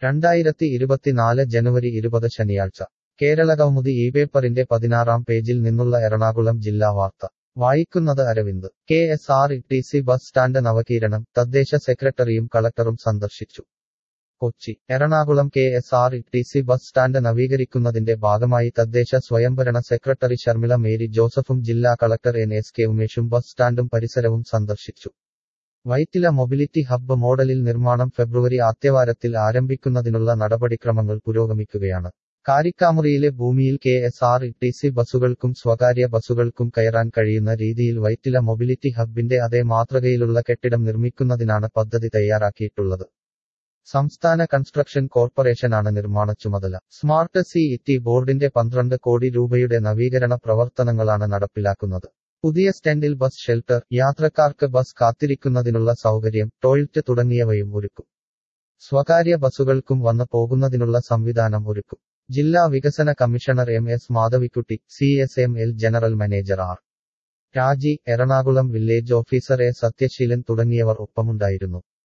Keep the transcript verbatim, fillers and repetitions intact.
രണ്ടായിരത്തി ഇരുപത്തിനാല് ജനുവരി ഇരുപത് ശനിയാഴ്ച കേരളകൗമുദി ഈ പേപ്പറിന്റെ പതിനാറാം പേജിൽ നിന്നുള്ള എറണാകുളം ജില്ലാ വാർത്ത വായിക്കുന്നത് Aravind. K S R T C bus stand നവീകരണം തദ്ദേശ സെക്രട്ടറിയും കളക്ടറും സന്ദർശിച്ചു. Kochi. Ernakulam K S R T C bus stand നവീകരിക്കുന്നതിന്റെ ഭാഗമായി തദ്ദേശ സ്വയംഭരണ സെക്രട്ടറി ശർമിള മേരി ജോസഫും ജില്ലാ കളക്ടർ എൻ എസ് കെ ഉമേഷും ബസ് സ്റ്റാൻഡും പരിസരവും സന്ദർശിച്ചു. വൈറ്റില മൊബിലിറ്റി ഹബ്ബ് മോഡലിൽ നിർമ്മാണം ഫെബ്രുവരി ആദ്യവാരത്തിൽ ആരംഭിക്കുന്നതിനുള്ള നടപടിക്രമങ്ങൾ പുരോഗമിക്കുകയാണ്. കാരിക്കാമുറിയിലെ ഭൂമിയിൽ K S R T C ബസുകൾക്കും സ്വകാര്യ ബസുകൾക്കും കയറാൻ കഴിയുന്ന രീതിയിൽ വൈറ്റില മൊബിലിറ്റി ഹബ്ബിന്റെ അതേ മാതൃകയിലുള്ള കെട്ടിടം നിർമ്മിക്കുന്നതിനാണ് പദ്ധതി തയ്യാറാക്കിയിട്ടുള്ളത്. സംസ്ഥാന കൺസ്ട്രക്ഷൻ കോർപ്പറേഷനാണ് നിർമ്മാണ ചുമതല. സ്മാർട്ട് സി ഇ ബോർഡിന്റെ പന്ത്രണ്ട് കോടി രൂപയുടെ നവീകരണ പ്രവർത്തനങ്ങളാണ് നടപ്പിലാക്കുന്നത്. പുതിയ സ്റ്റാൻഡിൽ ബസ് ഷെൽട്ടർ, യാത്രക്കാർക്ക് ബസ് കാത്തിരിക്കുന്നതിനുള്ള സൗകര്യം, ടോയ്ലറ്റ് തുടങ്ങിയവയും ഒരുക്കും. സ്വകാര്യ ബസുകൾക്കും വന്നു പോകുന്നതിനുള്ള സംവിധാനം ഒരുക്കും. ജില്ലാ വികസന commissioner M S Madhavikutty, C S M L general manager R Raji, Ernakulam village officer A Sathyaseelan തുടങ്ങിയവർ ഒപ്പമുണ്ടായിരുന്നു.